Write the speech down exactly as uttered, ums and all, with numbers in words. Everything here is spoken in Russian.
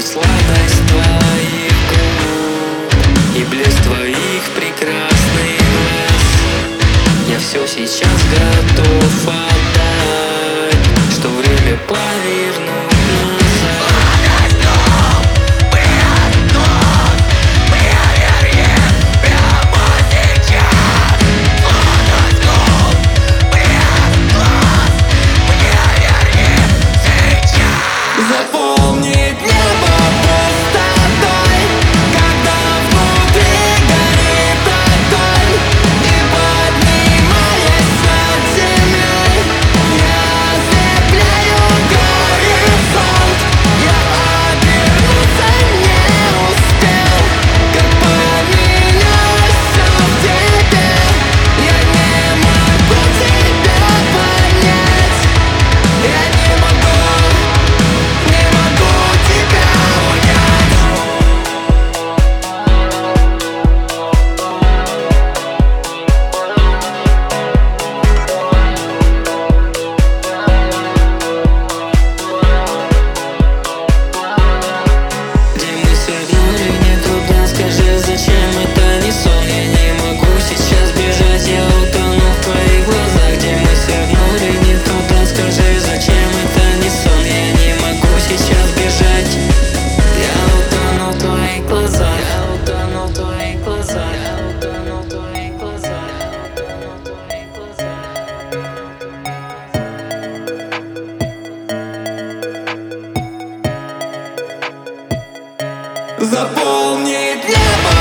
ощутить сладость твоих губ и блеск твоих прекрасных глаз. Я все сейчас готов отдать, что время повернуть назад. Заполнит небо пустотой, когда внутри горит огонь. И поднимаясь над землей, я ослепляю горизонт. Я обернуться не успел, как поменялось все в тебе. Я не могу тебя понять, я не могу. Заполнит небо